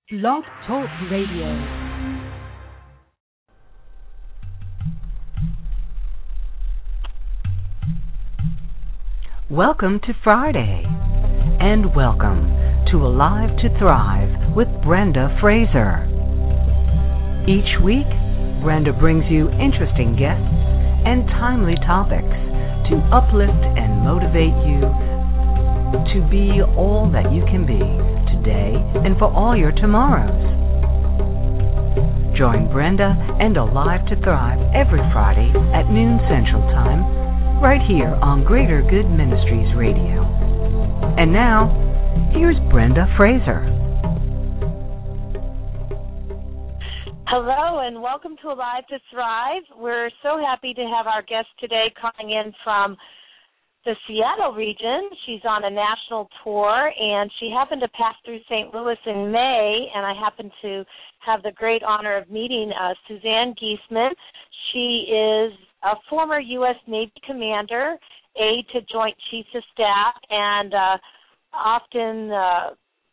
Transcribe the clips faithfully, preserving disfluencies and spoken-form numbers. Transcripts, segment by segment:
Blog Talk Radio. Welcome to Friday, and welcome to Alive to Thrive with Brenda Fraser. Each week, Brenda brings you interesting guests and timely topics to uplift and motivate you to be all that you can be today and for all your tomorrows. Join Brenda and Alive to Thrive every Friday at noon Central Time, right here on Greater Good Ministries Radio. And now, here's Brenda Fraser. Hello and welcome to Alive to Thrive. We're so happy to have our guest today calling in from the Seattle region. She's on a national tour, and she happened to pass through Saint Louis in May, and I happened to have the great honor of meeting uh, Suzanne Giesemann. She is a former U S Navy commander, aide to Joint Chiefs of Staff, and uh, often uh,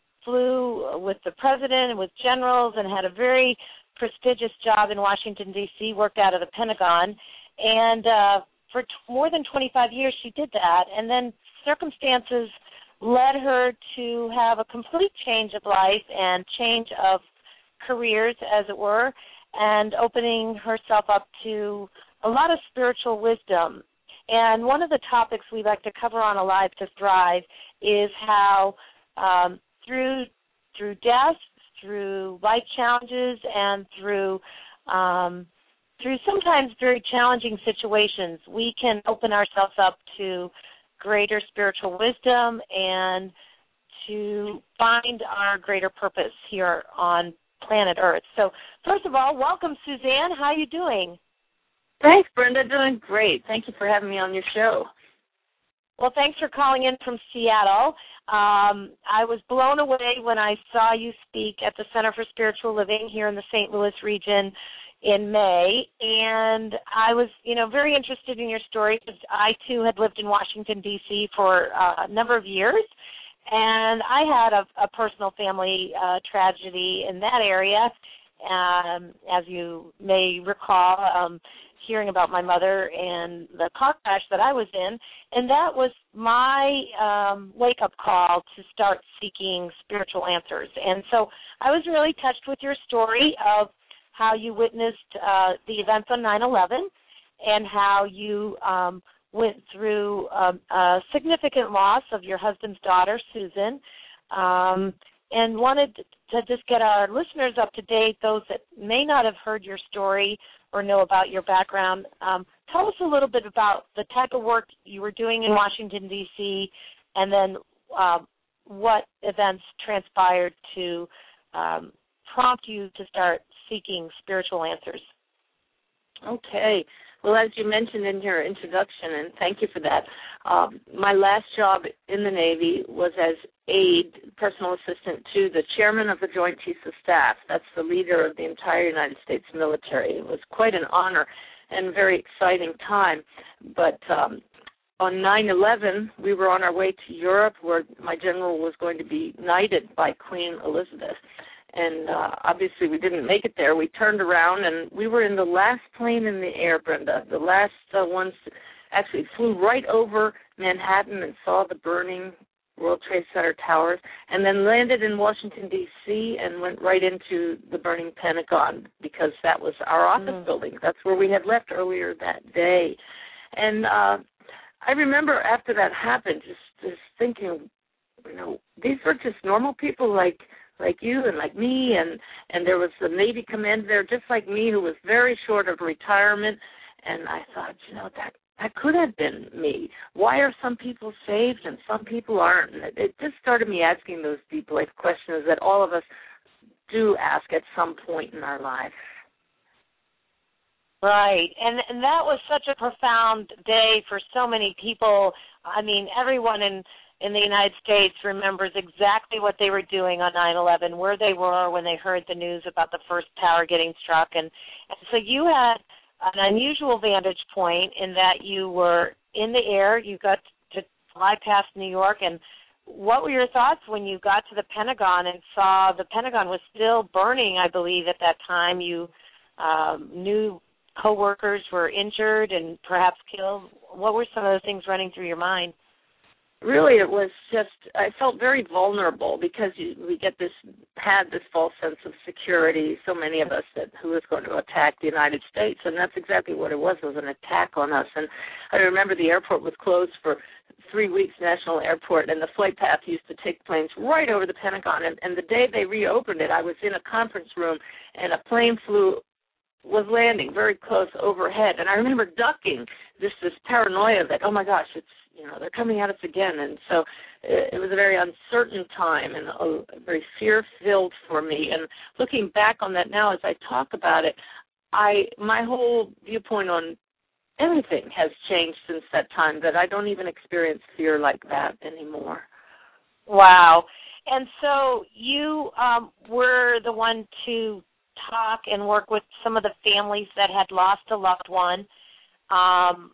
flew with the president and with generals and had a very prestigious job in Washington, D C, worked out of the Pentagon. And uh, for t- more than twenty-five years, she did that. And then circumstances led her to have a complete change of life and change of careers, as it were, and opening herself up to a lot of spiritual wisdom. And one of the topics we like to cover on Alive to Thrive is how um, through through death, through life challenges, and through um, through sometimes very challenging situations, we can open ourselves up to greater spiritual wisdom and to find our greater purpose here on planet Earth. So, first of all, welcome, Suzanne. How are you doing? Thanks, Brenda. Doing great. Thank you for having me on your show. Well, thanks for calling in from Seattle. Um, I was blown away when I saw you speak at the Center for Spiritual Living here in the Saint Louis region in May, and I was, you know, very interested in your story because I, too, had lived in Washington, D C for uh, a number of years, and I had a, a personal family uh, tragedy in that area, um, as you may recall, um, hearing about my mother and the car crash that I was in, and that was my um, wake-up call to start seeking spiritual answers. And so I was really touched with your story of how you witnessed uh, the events on nine eleven and how you um, went through a, a significant loss of your husband's daughter, Susan, um, and wanted to just get our listeners up to date, those that may not have heard your story or know about your background. Um, tell us a little bit about the type of work you were doing in Washington, D C, and then uh, what events transpired to um, prompt you to start seeking spiritual answers. Okay. Well, as you mentioned in your introduction, and thank you for that, um, my last job in the Navy was as aide, personal assistant to the chairman of the Joint Chiefs of Staff. That's the leader of the entire United States military. It was quite an honor and a very exciting time. But um, on nine eleven, we were on our way to Europe where my general was going to be knighted by Queen Elizabeth. And uh, obviously we didn't make it there. We turned around, and we were in the last plane in the air, Brenda. The last uh, ones actually flew right over Manhattan and saw the burning World Trade Center towers, and then landed in Washington, D C, and went right into the burning Pentagon because that was our office mm. building. That's where we had left earlier that day. And uh, I remember after that happened just, just thinking, you know, these were just normal people like like you and like me, and, and there was the Navy commander there just like me who was very short of retirement, and I thought, you know, that that could have been me. Why are some people saved and some people aren't? And it, it just started me asking those deep life questions that all of us do ask at some point in our life. Right, and and that was such a profound day for so many people. I mean, everyone in in the United States remembers exactly what they were doing on nine eleven, where they were when they heard the news about the first tower getting struck. And, and so you had an unusual vantage point in that you were in the air. You got to fly past New York and what were your thoughts when you got to the Pentagon and saw the Pentagon was still burning, I believe, at that time? You um, knew coworkers were injured and perhaps killed. What were some of the things running through your mind? Really, it was just, I felt very vulnerable because you, we get this, had this false sense of security, so many of us, that who was going to attack the United States, and that's exactly what it was. It was an attack on us. And I remember the airport was closed for three weeks, National Airport, and the flight path used to take planes right over the Pentagon. And, and the day they reopened it, I was in a conference room, and a plane flew was landing very close overhead, and I remember ducking, this this paranoia that, oh my gosh, it's, you know, they're coming at us again. And so it, it was a very uncertain time and a, very fear-filled for me. And looking back on that now as I talk about it, I my whole viewpoint on everything has changed since that time, that I don't even experience fear like that anymore. Wow. And so you um, were the one to talk and work with some of the families that had lost a loved one. Um,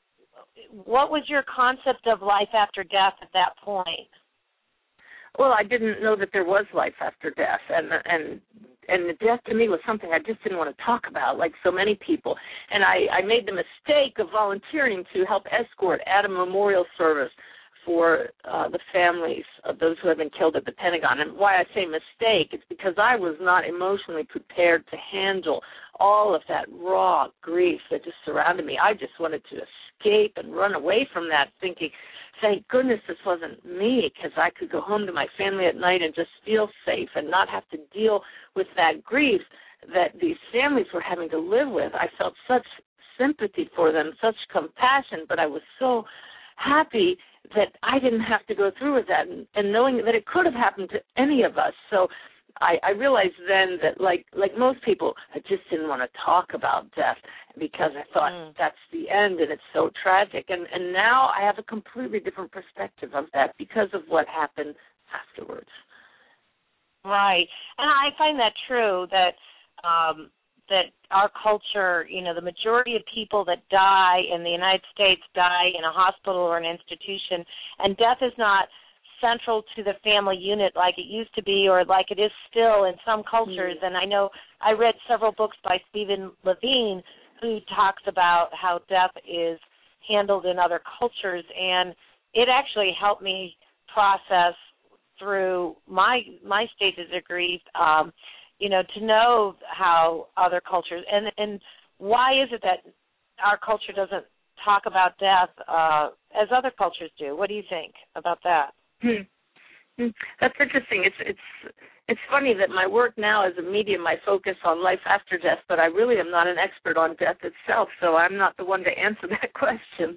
what was your concept of life after death at that point? Well, I didn't know that there was life after death, and and and the death to me was something I just didn't want to talk about, like so many people. And I, I made the mistake of volunteering to help escort at a memorial service for uh, the families of those who have been killed at the Pentagon. And why I say mistake is because I was not emotionally prepared to handle all of that raw grief that just surrounded me. I just wanted to escape and run away from that, thinking, thank goodness this wasn't me, because I could go home to my family at night and just feel safe and not have to deal with that grief that these families were having to live with. I felt such sympathy for them, such compassion, but I was so happy that I didn't have to go through with that, and, and knowing that it could have happened to any of us. So I, I realized then that, like like most people, I just didn't want to talk about death because I thought mm. that's the end and it's so tragic. And, and now I have a completely different perspective of that because of what happened afterwards. Right. And I find that true, that um, that our culture, you know, the majority of people that die in the United States die in a hospital or an institution, and death is not central to the family unit like it used to be or like it is still in some cultures. Mm. And I know I read several books by Stephen Levine who talks about how death is handled in other cultures, and it actually helped me process through my my stages of grief, um, you know, to know how other cultures, and and why is it that our culture doesn't talk about death uh, as other cultures do? What do you think about that? Hmm. That's interesting. It's it's it's funny that my work now as a medium, I focus on life after death, but I really am not an expert on death itself, so I'm not the one to answer that question.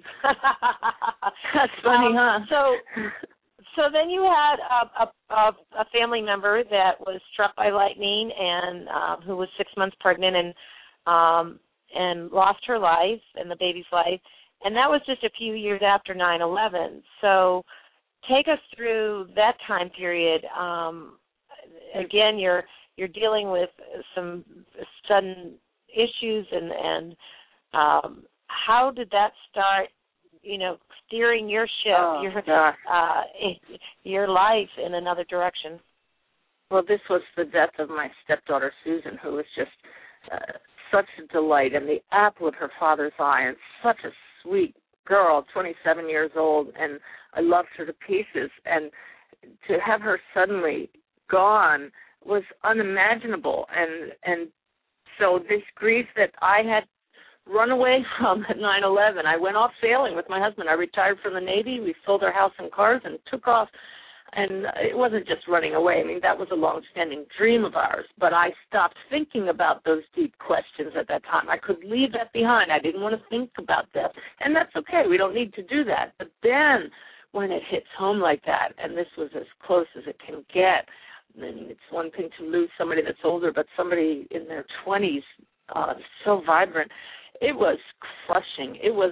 That's funny, um, huh? So, so then you had a, a, a family member that was struck by lightning and um, who was six months pregnant and um, and lost her life and the baby's life, and that was just a few years after nine eleven. So take us through that time period. Um, again, you're you're dealing with some sudden issues, and and um, how did that start? You know, steering your ship, oh, your uh, your life in another direction. Well, this was the death of my stepdaughter Susan, who was just uh, such a delight and the apple of her father's eye, and such a sweet girl, twenty-seven years old, and I loved her to pieces. And to have her suddenly gone was unimaginable. And and so this grief that I had run away from at nine eleven, I went off sailing with my husband. I retired from the Navy. We sold our house and cars and took off. And it wasn't just running away. I mean, that was a long-standing dream of ours. But I stopped thinking about those deep questions at that time. I could leave that behind. I didn't want to think about death. And that's okay. We don't need to do that. But then when it hits home like that, and this was as close as it can get, I mean, it's one thing to lose somebody that's older, but somebody in their twenties, uh, so vibrant, it was crushing. It was...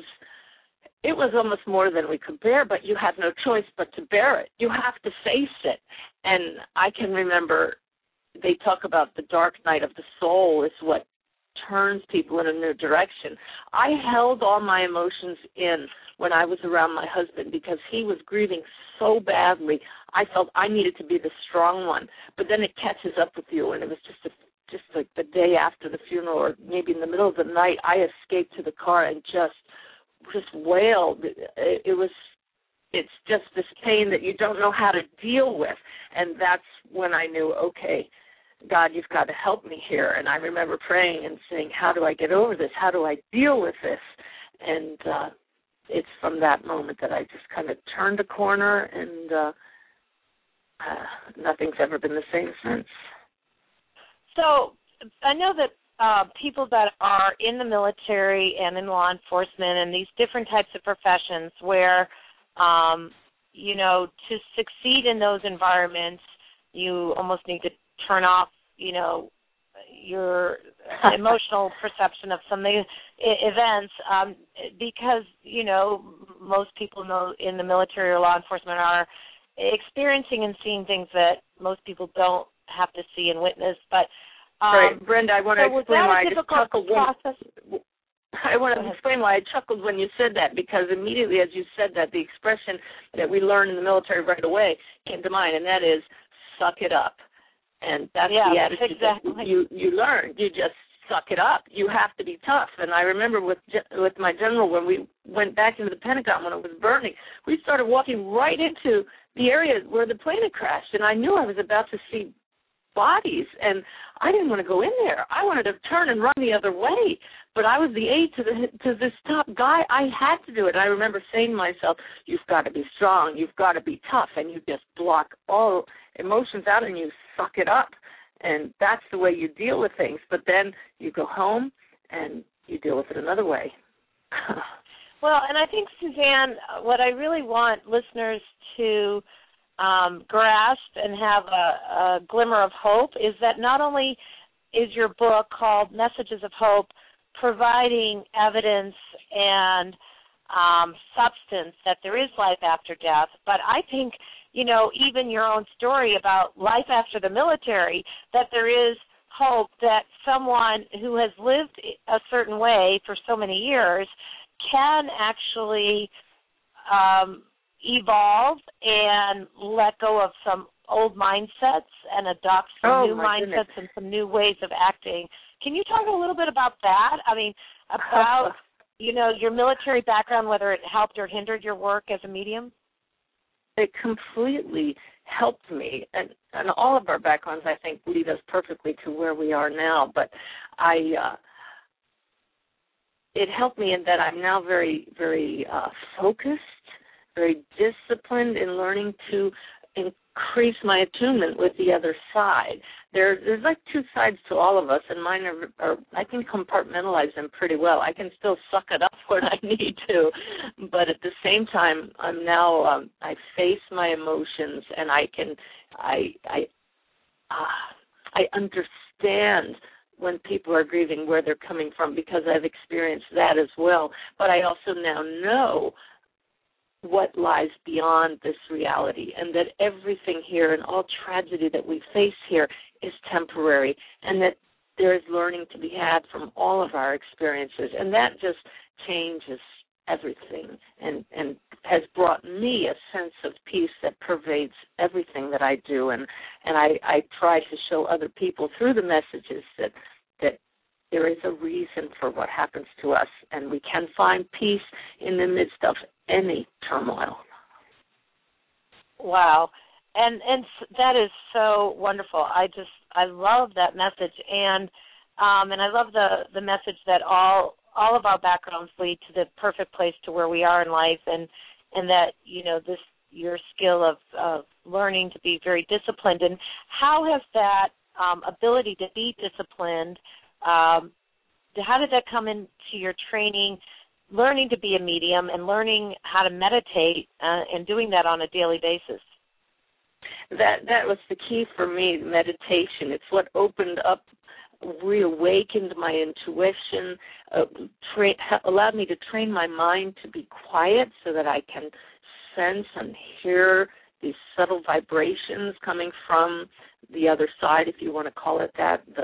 It was almost more than we could bear, but you have no choice but to bear it. You have to face it. And I can remember they talk about the dark night of the soul is what turns people in a new direction. I held all my emotions in when I was around my husband because he was grieving so badly. I felt I needed to be the strong one. But then it catches up with you, and it was just a, just like the day after the funeral or maybe in the middle of the night, I escaped to the car and just just wailed. It, it was it's just this pain that you don't know how to deal with. And that's when I knew, okay, God, you've got to help me here. And I remember praying and saying, how do I get over this? How do I deal with this? And uh, it's from that moment that I just kind of turned a corner, and uh, uh, nothing's ever been the same since. So I know that uh, people that are in the military and in law enforcement and these different types of professions where, um, you know, to succeed in those environments, you almost need to turn off, you know, your emotional perception of some events um, because, you know, most people know in the military or law enforcement are experiencing and seeing things that most people don't have to see and witness. But um, right, Brenda, I want to so explain why I just chuckled. Process? When, I want to explain why I chuckled when you said that, because immediately as you said that, the expression that we learn in the military right away came to mind, and that is, suck it up. And that's yeah, the attitude exactly. that you, you learn. You just suck it up. You have to be tough. And I remember with with my general, when we went back into the Pentagon when it was burning, we started walking right into the area where the plane had crashed. And I knew I was about to see bodies, and I didn't want to go in there. I wanted to turn and run the other way. But I was the aide to the to this top guy. I had to do it. And I remember saying to myself, you've got to be strong. You've got to be tough. And you just block all emotions out and you suck it up. And that's the way you deal with things. But then you go home and you deal with it another way. Well, and I think, Suzanne, what I really want listeners to um, grasp and have a, a glimmer of hope is that not only is your book called Messages of Hope providing evidence and um, substance that there is life after death, but I think, you know, even your own story about life after the military, that there is hope that someone who has lived a certain way for so many years can actually um, evolve and let go of some old mindsets and adopt some oh, new mindsets goodness. and some new ways of acting. Can you talk a little bit about that? I mean, about, you know, your military background, whether it helped or hindered your work as a medium? It completely helped me, and, and all of our backgrounds, I think, lead us perfectly to where we are now. But I, uh, it helped me in that I'm now very, very uh, focused, very disciplined in learning to increase my attunement with the other side. There, there's like two sides to all of us, and mine are, are, I can compartmentalize them pretty well. I can still suck it up when I need to, but at the same time, I'm now, um, I face my emotions, and I can, I, I, uh, I understand when people are grieving where they're coming from, because I've experienced that as well. But I also now know what lies beyond this reality, and that everything here and all tragedy that we face here is temporary, and that there is learning to be had from all of our experiences, and that just changes everything and, and has brought me a sense of peace that pervades everything that I do, and, and I, I try to show other people through the messages that that there is a reason for what happens to us, and we can find peace in the midst of any turmoil. Wow. And and that is so wonderful. I just, I love that message. And um, and I love the, the message that all all of our backgrounds lead to the perfect place to where we are in life, and, and that, you know, this your skill of, of learning to be very disciplined. And how has that um, ability to be disciplined, um, how did that come into your training, learning to be a medium and learning how to meditate uh, and doing that on a daily basis? That that was the key for me, meditation. It's what opened up, reawakened my intuition, uh, tra- allowed me to train my mind to be quiet so that I can sense and hear these subtle vibrations coming from the other side, if you want to call it that, the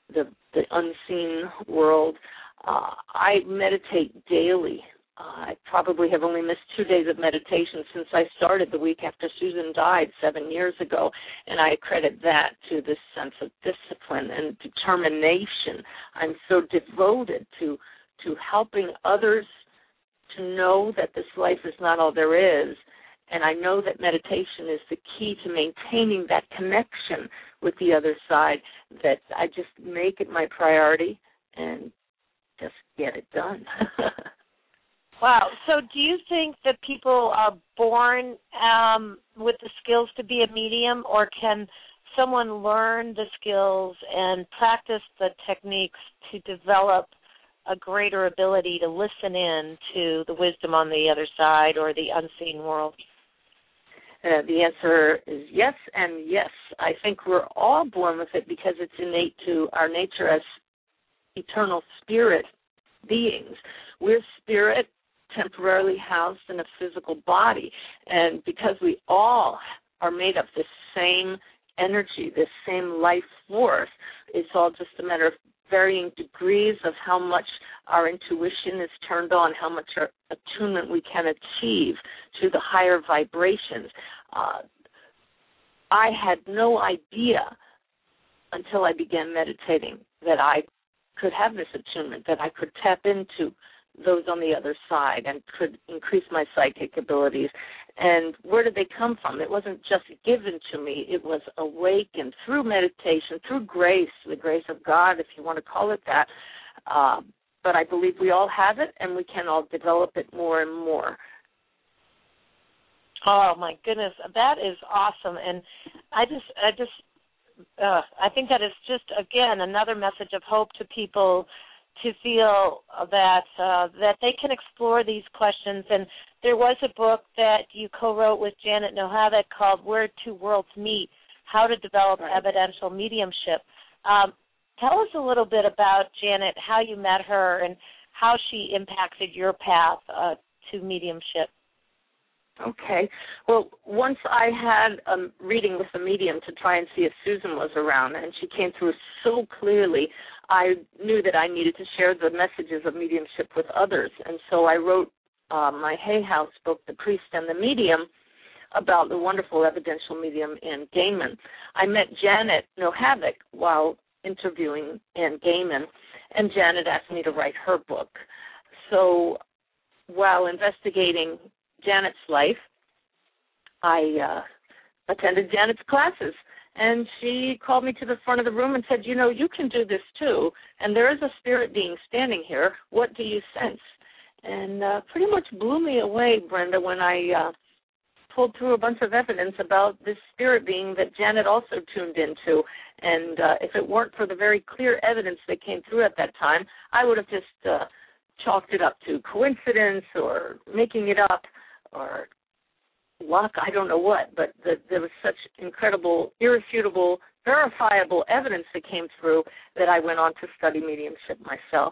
the, the unseen world. Uh, I meditate daily. Uh, I probably have only missed two days of meditation since I started the week after Susan died seven years ago, and I credit that to this sense of discipline and determination. I'm so devoted to to helping others to know that this life is not all there is, and I know that meditation is the key to maintaining that connection with the other side, that I just make it my priority and just get it done. Wow. So do you think that people are born um, with the skills to be a medium, or can someone learn the skills and practice the techniques to develop a greater ability to listen in to the wisdom on the other side or the unseen world? Uh, the answer is yes and yes. I think we're all born with it because it's innate to our nature as eternal spirit beings. We're spirit temporarily housed in a physical body, and because we all are made of this same energy, this same life force, it's all just a matter of varying degrees of how much our intuition is turned on, how much our attunement we can achieve to the higher vibrations. Uh, I had no idea until I began meditating that I could have this attunement, that I could tap into those on the other side and could increase my psychic abilities. And where did they come from? It wasn't just given to me. It was awakened through meditation, through grace, the grace of God, if you want to call it that. Uh, but I believe we all have it, and we can all develop it more and more. Oh, my goodness. That is awesome. And I just, I just, uh, I think that is just, again, another message of hope to people to feel that uh, that they can explore these questions. And there was a book that you co-wrote with Janet Nohavec called Where Two Worlds Meet, How to Develop Right. Evidential Mediumship. Um, tell us a little bit about Janet, how you met her, and how she impacted your path uh, to mediumship. Okay. Well, once I had a reading with a medium to try and see if Susan was around, and she came through so clearly, I knew that I needed to share the messages of mediumship with others. And so I wrote uh, my Hay House book, The Priest and the Medium, about the wonderful evidential medium Anne Gaiman. I met Janet Nohavec while interviewing Anne Gaiman, and Janet asked me to write her book. So while investigating Janet's life, I uh, attended Janet's classes, and she called me to the front of the room and said, you know, you can do this too, and there is a spirit being standing here. What do you sense? And uh, pretty much blew me away, Brenda, when I uh, pulled through a bunch of evidence about this spirit being that Janet also tuned into. And uh, if it weren't for the very clear evidence that came through at that time, I would have just uh, chalked it up to coincidence or making it up or luck, I don't know what, but the, there was such incredible, irrefutable, verifiable evidence that came through that I went on to study mediumship myself.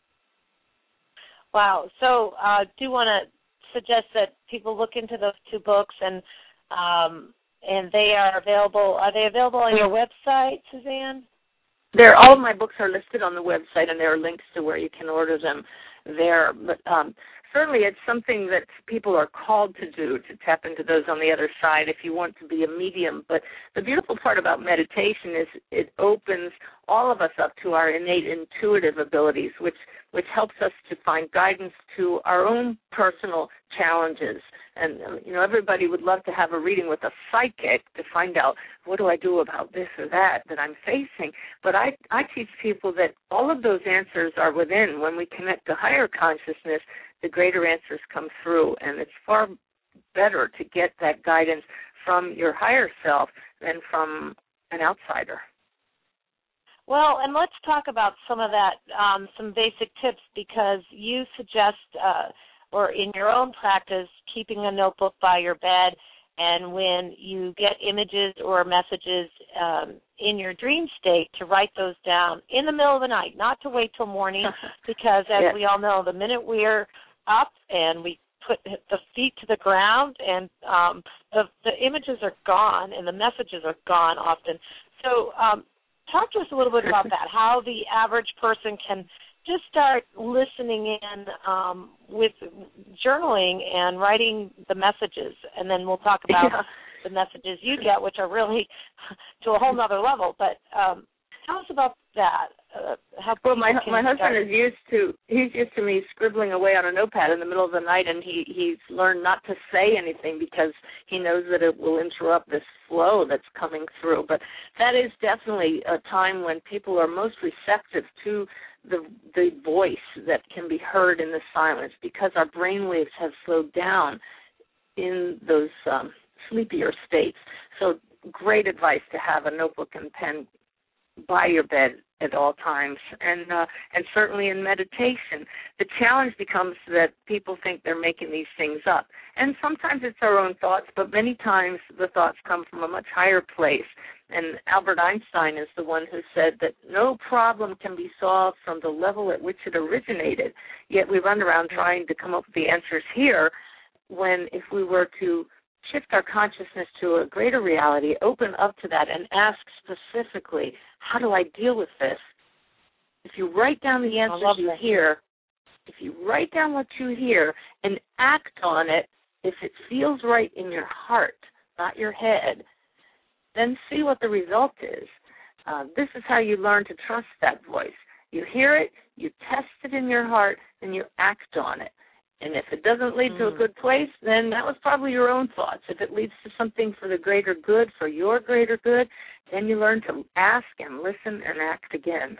Wow. So I uh, do want to suggest that people look into those two books, and um, and they are available. Are they available on your website, Suzanne? There, all of my books are listed on the website, and there are links to where you can order them there. But um, certainly it's something that people are called to do, to tap into those on the other side if you want to be a medium. But the beautiful part about meditation is it opens all of us up to our innate intuitive abilities, which, which helps us to find guidance to our own personal challenges. And, you know, everybody would love to have a reading with a psychic to find out, what do I do about this or that that I'm facing? But I, I teach people that all of those answers are within. When we connect to higher consciousness, the greater answers come through. And it's far better to get that guidance from your higher self than from an outsider. Well, and let's talk about some of that, um, some basic tips, because you suggest uh, or in your own practice, keeping a notebook by your bed, and when you get images or messages um, in your dream state, to write those down in the middle of the night, not to wait till morning, because as yes. we all know, the minute we're up and we put the feet to the ground, and um, the, the images are gone and the messages are gone often. So um, talk to us a little bit about that, how the average person can just start listening in um, with journaling and writing the messages, and then we'll talk about yeah. the messages you get, which are really to a whole nother level. But um, tell us about that. Uh, how well, my my husband start. is used to he's used to me scribbling away on a notepad in the middle of the night, and he he's learned not to say anything because he knows that it will interrupt this flow that's coming through. But that is definitely a time when people are most receptive to the the voice that can be heard in the silence, because our brain waves have slowed down in those um, sleepier states. So great advice to have a notebook and pen by your bed at all times, and uh, and certainly in meditation. The challenge becomes that people think they're making these things up, and sometimes it's our own thoughts, but many times the thoughts come from a much higher place. And Albert Einstein is the one who said that no problem can be solved from the level at which it originated, yet we run around trying to come up with the answers here, when if we were to shift our consciousness to a greater reality, open up to that, and ask specifically, how do I deal with this? If you write down the answers you hear, if you write down what you hear and act on it, if it feels right in your heart, not your head, then see what the result is. Uh, this is how you learn to trust that voice. You hear it, you test it in your heart, and you act on it. And if it doesn't lead mm. to a good place, then that was probably your own thoughts. If it leads to something for the greater good, for your greater good, then you learn to ask and listen and act again.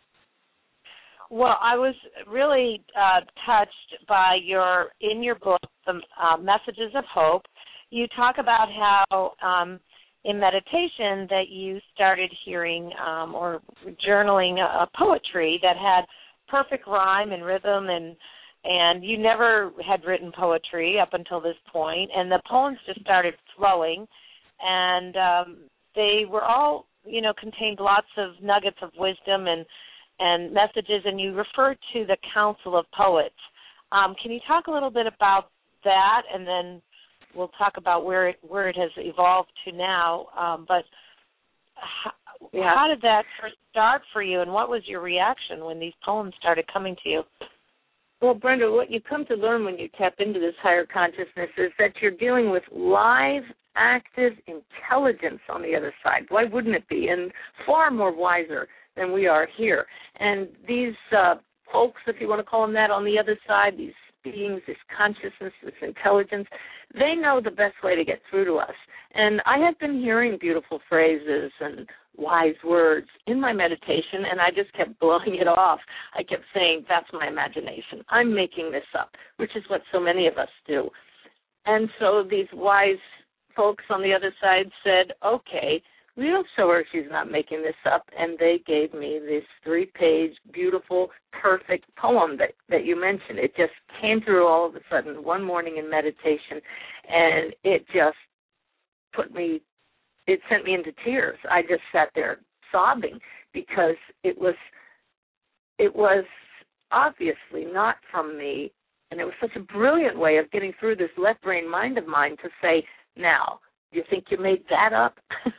Well, I was really uh, touched by your, in your book, the uh, Messages of Hope. You talk about how um, in meditation that you started hearing um, or journaling a, a poetry that had perfect rhyme and rhythm, and and you never had written poetry up until this point, and the poems just started flowing, and um, they were all, you know, contained lots of nuggets of wisdom and, and messages, and you referred to the Council of Poets. Um, can you talk a little bit about that, and then we'll talk about where it, where it has evolved to now, um, but how, yeah. how did that first start for you, and what was your reaction when these poems started coming to you? Well, Brenda, what you come to learn when you tap into this higher consciousness is that you're dealing with live, active intelligence on the other side. Why wouldn't it be? And far more wiser than we are here. And these uh, folks, if you want to call them that, on the other side, these beings, this consciousness, this intelligence, they know the best way to get through to us. And I had been hearing beautiful phrases and wise words in my meditation, and I just kept blowing it off. I kept saying, that's my imagination. I'm making this up, which is what so many of us do. And so these wise folks on the other side said, okay, we'll show her she's not making this up, and they gave me this three-page, beautiful, perfect poem that, that you mentioned. It just came through all of a sudden one morning in meditation, and it just put me, it sent me into tears. I just sat there sobbing because it was, it was obviously not from me, and it was such a brilliant way of getting through this left brain mind of mine to say, now, you think you made that up?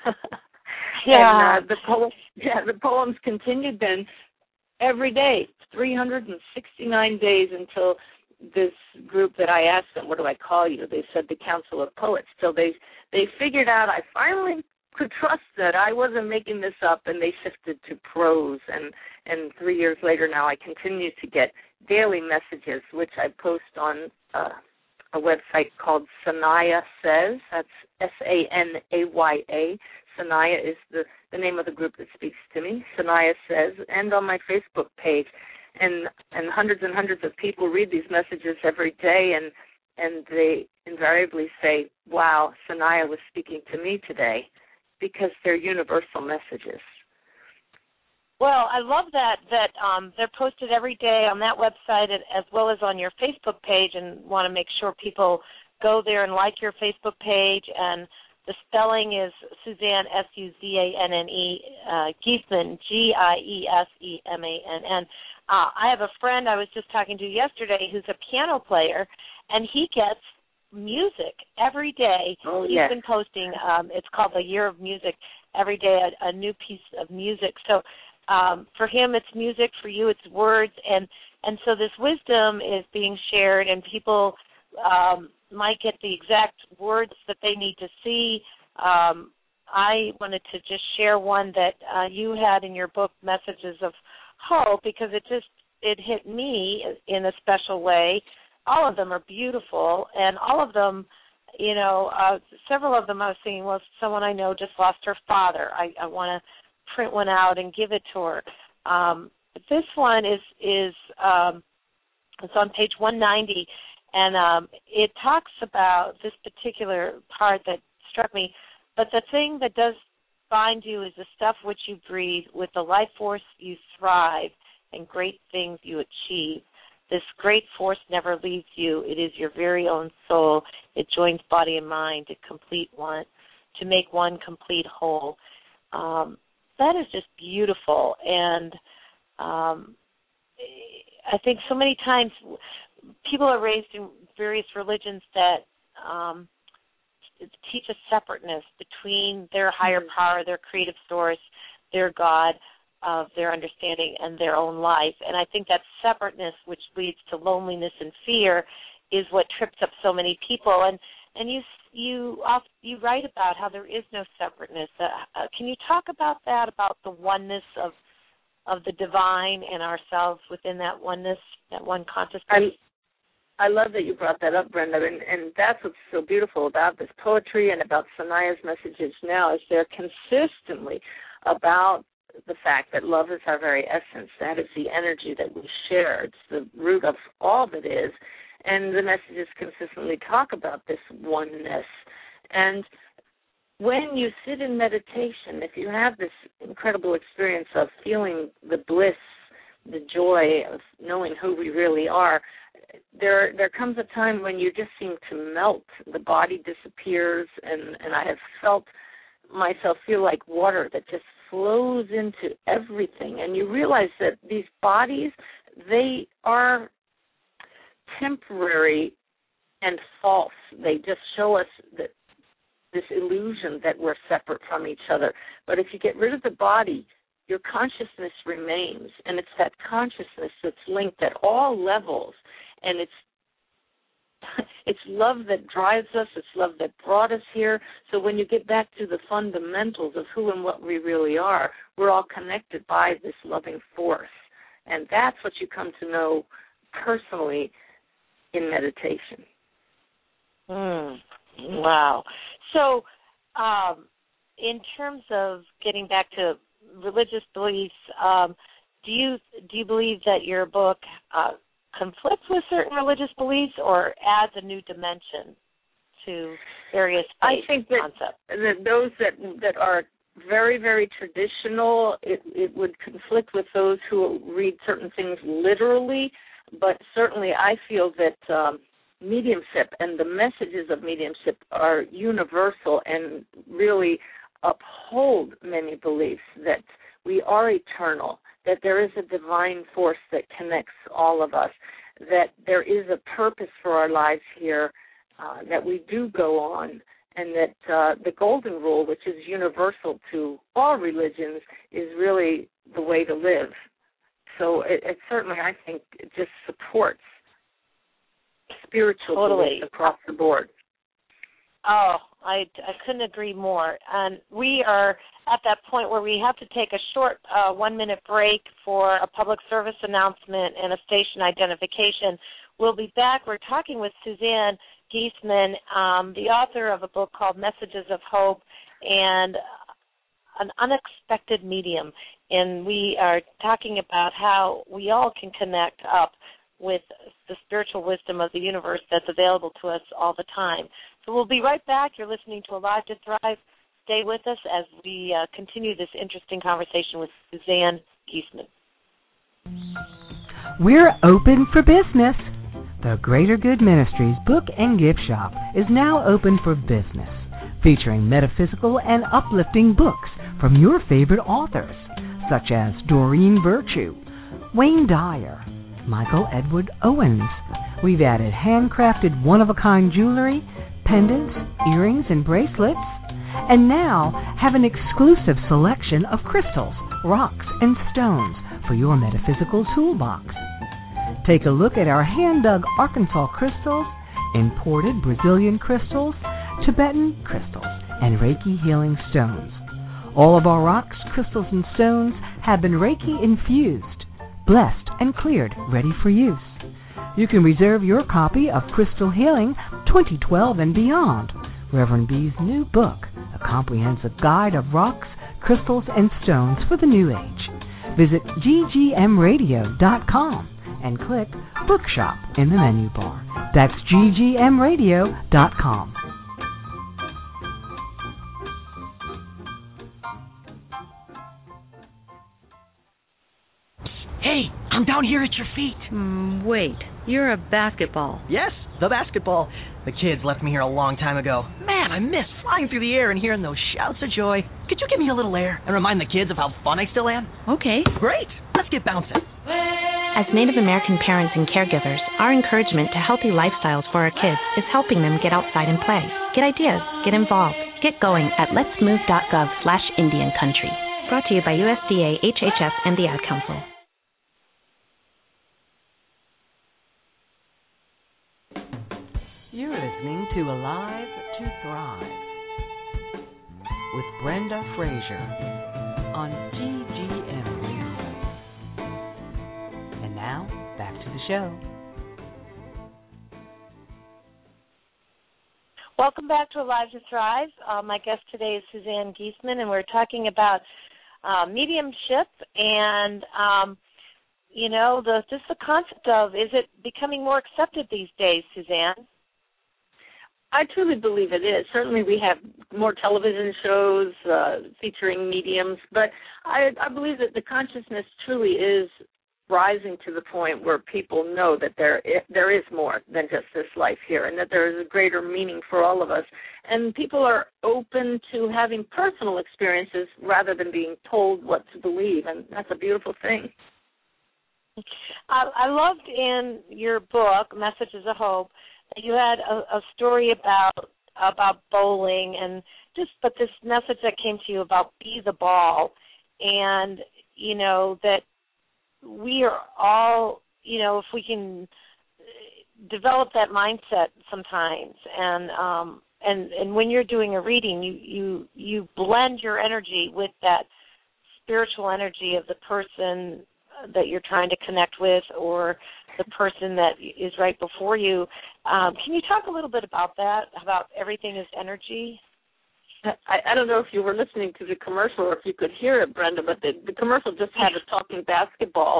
Yeah. And uh, the po- yeah, the poems continued then every day, three hundred sixty-nine days, until this group that I asked them, what do I call you? They said the Council of Poets. So they they figured out I finally could trust that I wasn't making this up, and they shifted to prose. And, and three years later now I continue to get daily messages, which I post on uh, a website called Sanaya Says. That's S A N A Y A. Sanaya is the, the name of the group that speaks to me, Sanaya Says, and on my Facebook page. And and hundreds and hundreds of people read these messages every day, and and they invariably say, wow, Sanaya was speaking to me today, because they're universal messages. Well, I love that, that um, they're posted every day on that website as well as on your Facebook page, and want to make sure people go there and like your Facebook page. And the spelling is Suzanne, S U Z A N N E, uh, Giesman, G I E S E M A N N. Uh, I have a friend I was just talking to yesterday who's a piano player, and he gets music every day. Oh, He's yes. been posting, um, it's called the Year of Music, every day a, a new piece of music. So um, for him, it's music. For you, it's words. And, and so this wisdom is being shared, and people um, might get the exact words that they need to see. Um, I wanted to just share one that uh, you had in your book, Messages of Hope, because it just it hit me in a special way. All of them are beautiful, and all of them, you know, uh, several of them I was thinking, well, someone I know just lost her father. I, I want to print one out and give it to her. Um, but this one is is um, it's on page one ninety, and um, it talks about this particular part that struck me. But the thing that does bind you is the stuff which you breathe. With the life force you thrive, and great things you achieve. This great force never leaves you. It is your very own soul. It joins body and mind to complete one, to make one complete whole. Um, that is just beautiful. And um, I think so many times people are raised in various religions that um, teach a separateness between their higher power, their creative source, their God, of their understanding and their own life. And I think that separateness, which leads to loneliness and fear, is what trips up so many people. And and you you you write about how there is no separateness. Uh, uh, can you talk about that, about the oneness of of the divine and ourselves within that oneness, that one consciousness? I, I love that you brought that up, Brenda, and, and that's what's so beautiful about this poetry and about Sanaya's messages now, is they're consistently about the fact that love is our very essence. That is the energy that we share. It's the root of all that is. And the messages consistently talk about this oneness. And when you sit in meditation, if you have this incredible experience of feeling the bliss, the joy of knowing who we really are, there there comes a time when you just seem to melt. The body disappears, and, and I have felt myself feel like water that just flows into everything. And you realize that these bodies, they are temporary and false. They just show us that this illusion that we're separate from each other. But if you get rid of the body, your consciousness remains, and it's that consciousness that's linked at all levels, and it's it's love that drives us, it's love that brought us here. So when you get back to the fundamentals of who and what we really are, we're all connected by this loving force. And that's what you come to know personally in meditation. Mm, wow. So um, in terms of getting back to religious beliefs, um, do you do you believe that your book uh, conflicts with certain religious beliefs or adds a new dimension to various faith I think that, concepts? that those that that are very, very traditional, it, it would conflict with those who read certain things literally, but certainly I feel that um, mediumship and the messages of mediumship are universal and really uphold many beliefs that we are eternal, that there is a divine force that connects all of us, that there is a purpose for our lives here, uh, that we do go on, and that uh, the golden rule, which is universal to all religions, is really the way to live. So it, it certainly, I think, it just supports spiritual Totally. beliefs across the board. Oh, I, I couldn't agree more. And we are at that point where we have to take a short uh, one-minute break for a public service announcement and a station identification. We'll be back. We're talking with Suzanne Giesemann, um, the author of a book called Messages of Hope and An Unexpected Medium. And we are talking about how we all can connect up with the spiritual wisdom of the universe that's available to us all the time. So we'll be right back. You're listening to Alive to Thrive. Stay with us as we uh, continue this interesting conversation with Suzanne Giesemann. We're open for business. The Greater Good Ministries Book and Gift Shop is now open for business, featuring metaphysical and uplifting books from your favorite authors, such as Doreen Virtue, Wayne Dyer, Michael Edward Owens. We've added handcrafted one-of-a-kind jewelry, pendants, earrings, and bracelets, and now have an exclusive selection of crystals, rocks, and stones for your metaphysical toolbox. Take a look at our hand-dug Arkansas crystals, imported Brazilian crystals, Tibetan crystals, and Reiki healing stones. All of our rocks, crystals, and stones have been Reiki infused, blessed, and cleared, ready for use. You can reserve your copy of Crystal Healing twenty twelve and Beyond, Reverend B's new book, a comprehensive guide of rocks, crystals, and stones for the new age. Visit g g m radio dot com and click Bookshop in the menu bar. That's g g m radio dot com. Hey, I'm down here at your feet. Mm, wait, you're a basketball. Yes, the basketball. The kids left me here a long time ago. Man, I miss flying through the air and hearing those shouts of joy. Could you give me a little air and remind the kids of how fun I still am? Okay. Great. Let's get bouncing. As Native American parents and caregivers, our encouragement to healthy lifestyles for our kids is helping them get outside and play, get ideas, get involved, get going at letsmove.gov slash Indian Country. Brought to you by U S D A, H H S, and the Ad Council. You're listening to Alive to Thrive with Brenda Fraser on G G M Radio. And now, back to the show. Welcome back to Alive to Thrive. Uh, my guest today is Suzanne Giesemann, and we're talking about uh, mediumship and, um, you know, the just the concept of, is it becoming more accepted these days, Suzanne? I truly believe it is. Certainly we have more television shows uh, featuring mediums, but I, I believe that the consciousness truly is rising to the point where people know that there there is more than just this life here, and that there is a greater meaning for all of us. And people are open to having personal experiences rather than being told what to believe, and that's a beautiful thing. I, I loved in your book, Messages of Hope, that you had a, a story about about bowling, and just but this message that came to you about be the ball, and you know that we are all, you know, if we can develop that mindset sometimes, and um, and and when you're doing a reading, you you you blend your energy with that spiritual energy of the person that you're trying to connect with, or the person that is right before you. Um, can you talk a little bit about that, about everything is energy? I, I don't know if you were listening to the commercial or if you could hear it, Brenda, but the, the commercial just had a talking basketball.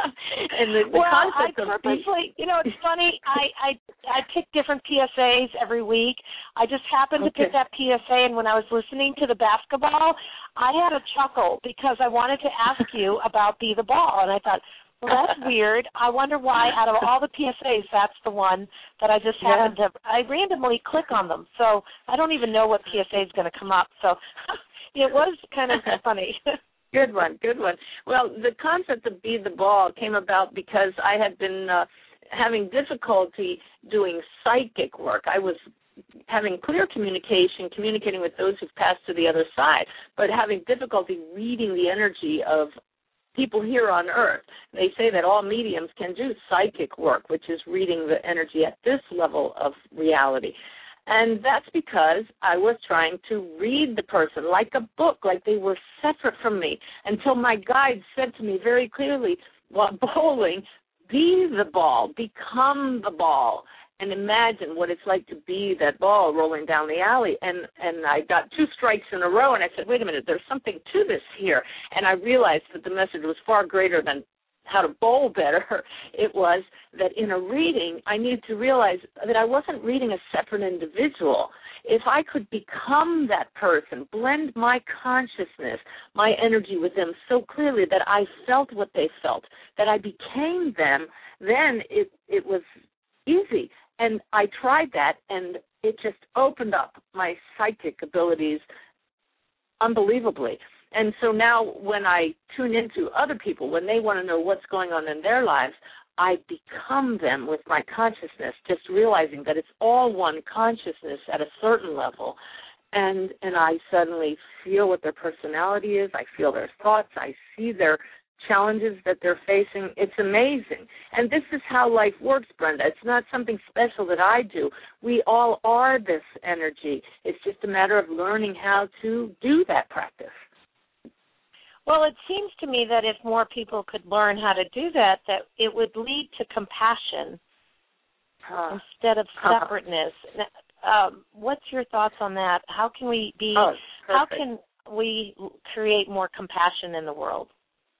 and the, the well, concept I of purposely, you know, it's funny, I, I I pick different P S As every week. I just happened okay. to pick that P S A, and when I was listening to the basketball, I had a chuckle because I wanted to ask you about Be the Ball, and I thought, well, that's weird. I wonder why out of all the P S As, that's the one that I just happened yeah. to, I randomly click on them. So I don't even know what P S A is going to come up. So it was kind of funny. Good one, good one. Well, the concept of Be the Ball came about because I had been uh, having difficulty doing psychic work. I was having clear communication, communicating with those who've passed to the other side, but having difficulty reading the energy of people here on Earth. They say that all mediums can do psychic work, which is reading the energy at this level of reality. And that's because I was trying to read the person like a book, like they were separate from me, until my guide said to me very clearly, while bowling, be the ball, become the ball, and imagine what it's like to be that ball rolling down the alley. And, and I got two strikes in a row, and I said, wait a minute, there's something to this here. And I realized that the message was far greater than how to bowl better. It was that in a reading, I needed to realize that I wasn't reading a separate individual. If I could become that person, blend my consciousness, my energy with them so clearly that I felt what they felt, that I became them, then it, it was easy. And I tried that, and it just opened up my psychic abilities unbelievably. And so now when I tune into other people, when they want to know what's going on in their lives, I become them with my consciousness, just realizing that it's all one consciousness at a certain level. and and I suddenly feel what their personality is. I feel their thoughts. I see their challenges that they're facing. It's amazing. And this is how life works, Brenda. It's not something special that I do. We all are this energy. It's just a matter of learning how to do that practice. Well, it seems to me that if more people could learn how to do that, that it would lead to compassion uh, instead of separateness. Uh, um, what's your thoughts on that? How can we be? Oh, how can we create more compassion in the world?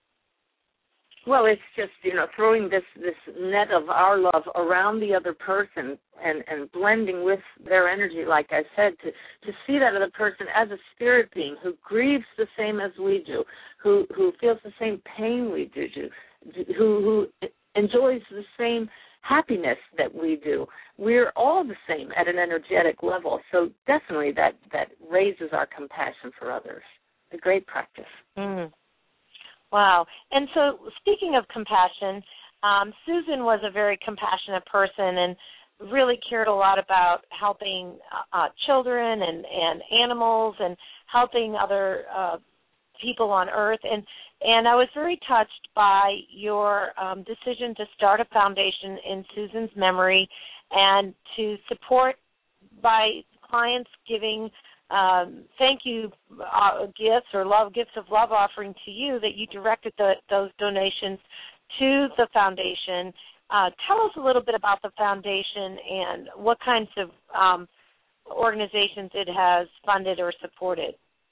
Well, it's just, you know, throwing this, this net of our love around the other person and, and blending with their energy, like I said, to, to see that other person as a spirit being who grieves the same as we do, who, who feels the same pain we do, who, who enjoys the same happiness that we do. We're all the same at an energetic level, so definitely that, that raises our compassion for others. A great practice. Mm. Wow. And so speaking of compassion, um, Susan was a very compassionate person and really cared a lot about helping uh, children and, and animals and helping other uh, people on Earth. And, and I was very touched by your um, decision to start a foundation in Susan's memory and to support by clients giving Um, thank you uh, gifts or love gifts of love offering to you that you directed the, those donations to the foundation. Uh, tell us a little bit about the foundation and what kinds of um, organizations it has funded or supported.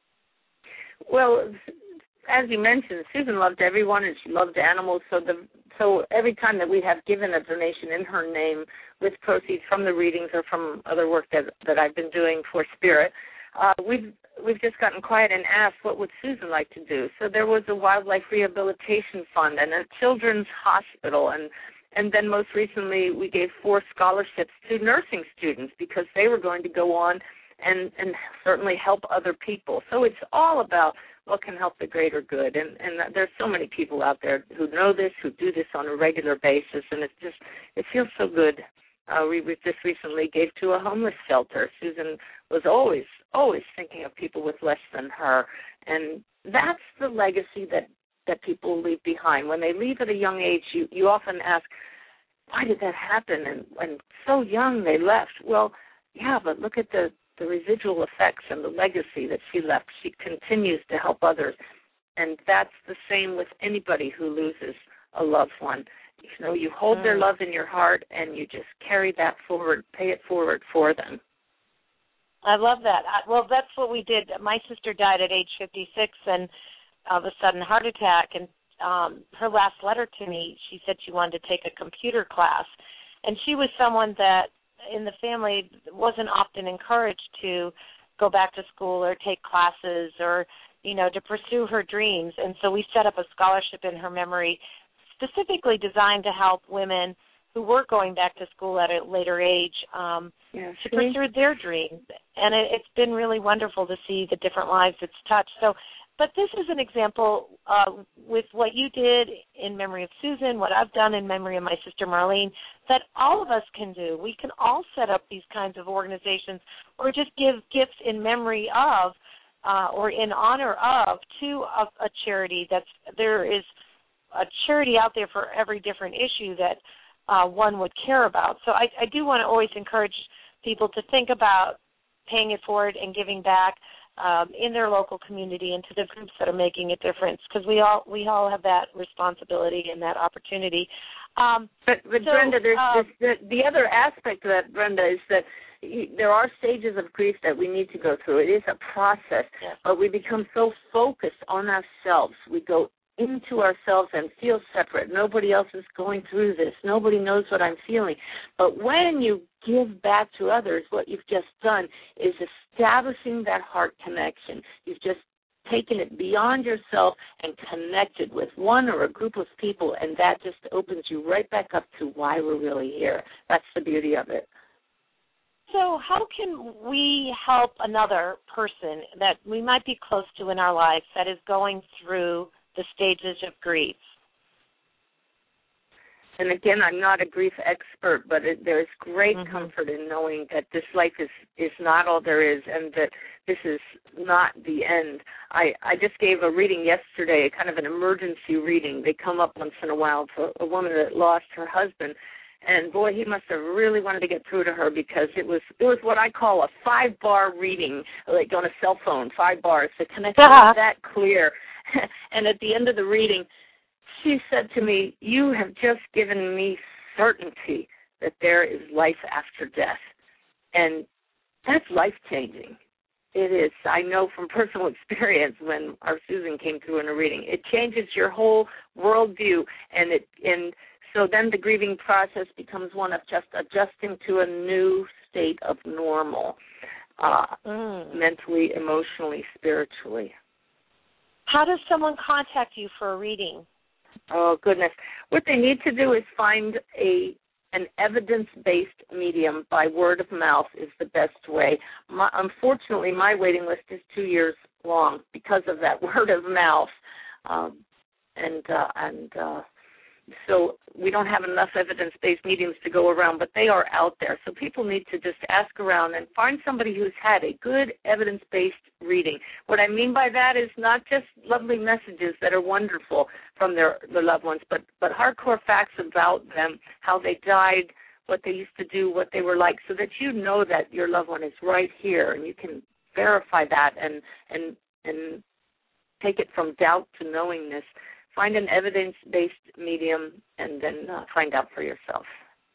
Well, as you mentioned, Susan loved everyone and she loved animals. So the so every time that we have given a donation in her name with proceeds from the readings or from other work that that I've been doing for Spirit, Uh, we've we've just gotten quiet and asked what would Susan like to do. So there was a wildlife rehabilitation fund and a children's hospital, and and then most recently we gave four scholarships to nursing students because they were going to go on and and certainly help other people. So it's all about what can help the greater good, and and there's so many people out there who know this, who do this on a regular basis, and it's just it feels so good. Uh, we, we just recently gave to a homeless shelter. Susan was always, always thinking of people with less than her. And that's the legacy that, that people leave behind. When they leave at a young age, you, you often ask, why did that happen? And when so young they left. Well, yeah, but look at the, the residual effects and the legacy that she left. She continues to help others. And that's the same with anybody who loses a loved one. You know, you hold their love in your heart and you just carry that forward, pay it forward for them. I love that. I, well, that's what we did. My sister died at age fifty-six and of a sudden heart attack. And um, her last letter to me, she said she wanted to take a computer class. And she was someone that in the family wasn't often encouraged to go back to school or take classes or, you know, to pursue her dreams. And so we set up a scholarship in her memory specifically designed to help women who were going back to school at a later age um, yeah, to pursue their dreams. And it, it's been really wonderful to see the different lives it's touched. So, but this is an example uh, with what you did in memory of Susan, what I've done in memory of my sister Marlene, that all of us can do. We can all set up these kinds of organizations or just give gifts in memory of uh, or in honor of to a, a charity that's there is a charity out there for every different issue that uh, one would care about. So I, I do want to always encourage people to think about paying it forward and giving back um, in their local community and to the groups that are making a difference, because we all we all have that responsibility and that opportunity. Um, but but so, Brenda, there's, um, there's the, the other aspect of that, Brenda, is that there are stages of grief that we need to go through. It is a process, yeah. but we become so focused on ourselves. We go into ourselves and feel separate. Nobody else is going through this. Nobody knows what I'm feeling. But when you give back to others, what you've just done is establishing that heart connection. You've just taken it beyond yourself and connected with one or a group of people, and that just opens you right back up to why we're really here. That's the beauty of it. So how can we help another person that we might be close to in our life that is going through the stages of grief? and again, I'm not a grief expert, but it, there's great mm-hmm. comfort in knowing that this life is, is not all there is and that this is not the end. I, I just gave a reading yesterday, kind of an emergency reading. They come up once in a while for a woman that lost her husband. And, boy, he must have really wanted to get through to her because it was it was what I call a five-bar reading, like on a cell phone, five bars. The connection uh-huh. was that clear. And at the end of the reading, she said to me, you have just given me certainty that there is life after death. And that's life-changing. It is. I know from personal experience when our Susan came through in a reading. It changes your whole worldview, and it and so then the grieving process becomes one of just adjusting to a new state of normal, uh, mm. mentally, emotionally, spiritually. How does someone contact you for a reading? Oh, goodness. What they need to do is find a an evidence-based medium by word of mouth is the best way. My, unfortunately, my waiting list is two years long because of that word of mouth. Um, and uh, and uh, so we don't have enough evidence-based mediums to go around, but they are out there. So people need to just ask around and find somebody who's had a good evidence-based reading. What I mean by that is not just lovely messages that are wonderful from their, their loved ones, but, but hardcore facts about them, how they died, what they used to do, what they were like, so that you know that your loved one is right here and you can verify that and and and take it from doubt to knowingness. Find an evidence-based medium and then uh, find out for yourself.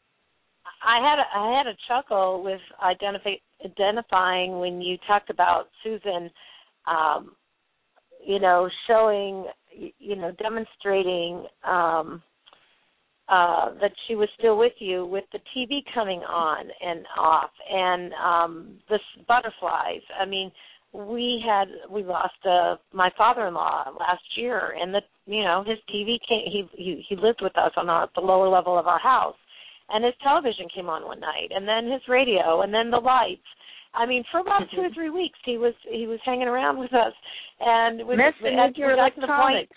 I had a, I had a chuckle with identify, identifying when you talked about Susan, um, you know, showing, you know, demonstrating um, uh, that she was still with you with the T V coming on and off and um, the butterflies. I mean, we had we lost uh, my father-in-law last year, and the you know his T V came. He he, he lived with us on our, the lower level of our house, and his television came on one night, and then his radio, and then the lights. I mean, for about two or three weeks, he was he was hanging around with us, and we messing your electronics.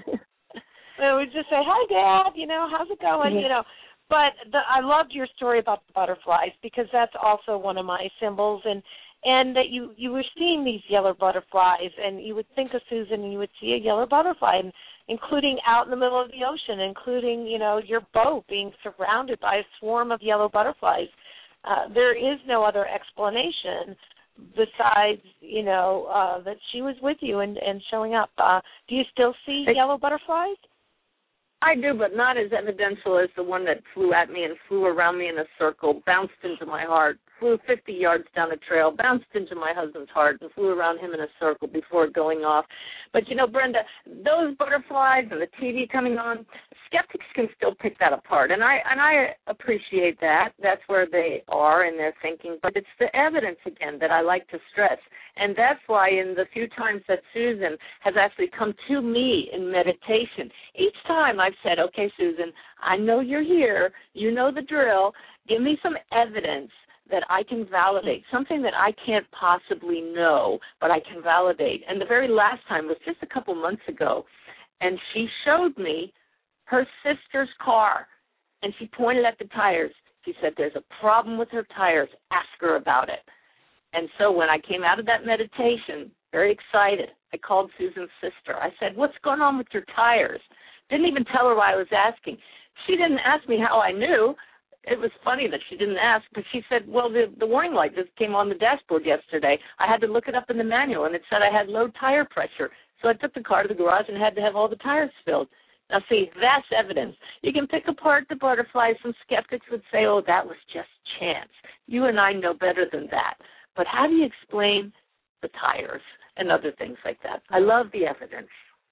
We would just say, "Hi, Dad. You know, how's it going?" Mm-hmm. You know. But the, I loved your story about the butterflies because that's also one of my symbols, and. And that you, you were seeing these yellow butterflies, and you would think of Susan, and you would see a yellow butterfly, and including out in the middle of the ocean, including, you know, your boat being surrounded by a swarm of yellow butterflies. Uh, there is no other explanation besides, you know, uh, that she was with you and, and showing up. Uh, do you still see I, yellow butterflies? I do, but not as evidential as the one that flew at me and flew around me in a circle, bounced into my heart, flew fifty yards down the trail, bounced into my husband's heart, and flew around him in a circle before going off. But, you know, Brenda, those butterflies and the T V coming on, skeptics can still pick that apart, and I and I appreciate that. That's where they are in their thinking. But it's the evidence, again, that I like to stress. And that's why in the few times that Susan has actually come to me in meditation, each time I've said, okay, Susan, I know you're here. You know the drill. Give me some evidence that I can validate, something that I can't possibly know, but I can validate. And the very last time was just a couple months ago, and she showed me her sister's car, and she pointed at the tires. She said, there's a problem with her tires. Ask her about it. And so when I came out of that meditation, very excited, I called Susan's sister. I said, what's going on with your tires? Didn't even tell her why I was asking. She didn't ask me how I knew. It was funny that she didn't ask, but she said, well, the, the warning light just came on the dashboard yesterday. I had to look it up in the manual, and it said I had low tire pressure. So I took the car to the garage and had to have all the tires filled. Now, see, that's evidence. You can pick apart the butterflies. Some skeptics would say, oh, that was just chance. You and I know better than that. But how do you explain the tires and other things like that? I love the evidence.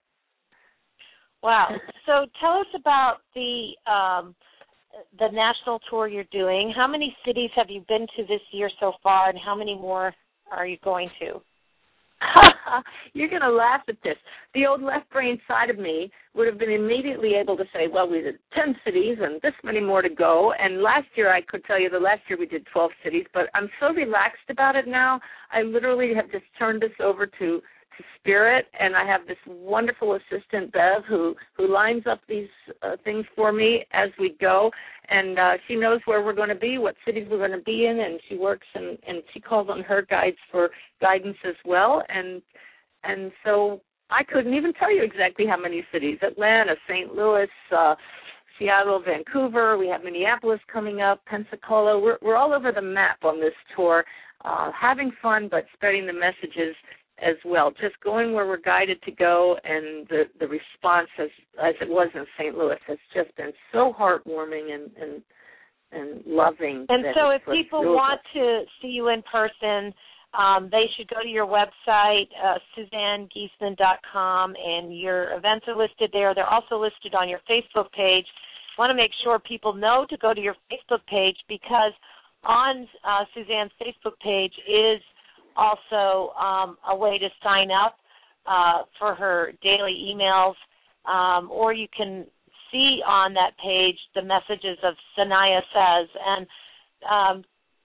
Wow. So tell us about the um, the national tour you're doing. How many cities have you been to this year so far, and how many more are you going to? You're going to laugh at this. The old left brain side of me would have been immediately able to say, well, we did ten cities and this many more to go. And last year, I could tell you the last year we did twelve cities, but I'm so relaxed about it now. I literally have just turned this over to, to spirit, and I have this wonderful assistant, Bev, who, who lines up these uh, things for me as we go, and uh, she knows where we're going to be, what cities we're going to be in, and she works and, and she calls on her guides for guidance as well, and and so I couldn't even tell you exactly how many cities: Atlanta, Saint Louis, uh, Seattle, Vancouver. We have Minneapolis coming up, Pensacola. We're we're all over the map on this tour, uh, having fun but spreading the messages as well. Just going where we're guided to go, and the, the response, as as it was in Saint Louis, has just been so heartwarming and and, and loving. And so, if people want to see you in person, Um, they should go to your website, uh, Suzanne Giesemann dot com, and your events are listed there. They're also listed on your Facebook page. I want to make sure people know to go to your Facebook page, because on uh, Suzanne's Facebook page is also um, a way to sign up uh, for her daily emails, um, or you can see on that page the messages of Sanaya Says. And um,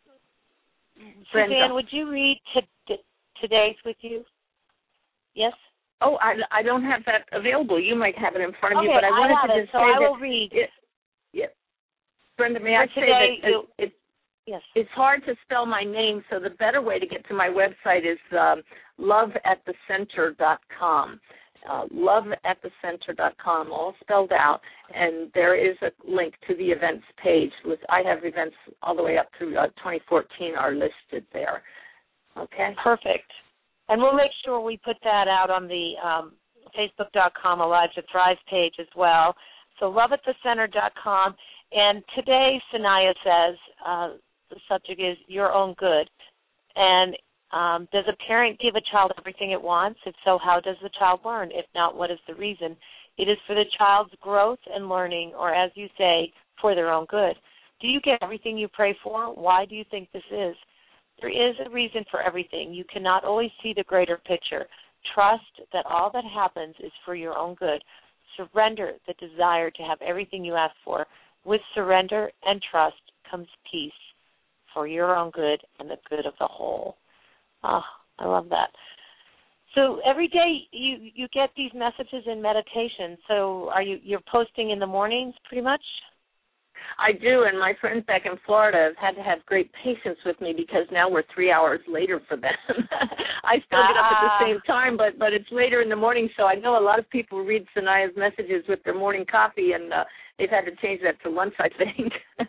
Brenda. Suzanne, would you read t- today's with you? Yes? Oh, I, I don't have that available. You might have it in front of okay, you, but I wanted I have to it, just so say I that will read. It, yeah. Brenda, may For I today, say that you, it, it, yes. it's hard to spell my name, so the better way to get to my website is um, love at the center dot com. Uh, love at the center dot com, all spelled out, and there is a link to the events page. With I have events all the way up to uh, twenty fourteen are listed there. Okay? Perfect. And we'll make sure we put that out on the um, Facebook dot com Alive to Thrive page as well. So love at the center dot com. And today, Sanaya Says, uh, the subject is your own good. And Um, does a parent give a child everything it wants? If so, how does the child learn? If not, what is the reason? It is for the child's growth and learning, or as you say, for their own good. Do you get everything you pray for? Why do you think this is? There is a reason for everything. You cannot always see the greater picture. Trust that all that happens is for your own good. Surrender the desire to have everything you ask for. With surrender and trust comes peace for your own good and the good of the whole. Oh, I love that. So every day you, you get these messages in meditation. So are you you're posting in the mornings pretty much? I do, and my friends back in Florida have had to have great patience with me, because now we're three hours later for them. I still get up at the same time, but but it's later in the morning, so I know a lot of people read Sanaya's messages with their morning coffee, and uh, they've had to change that to lunch, I think.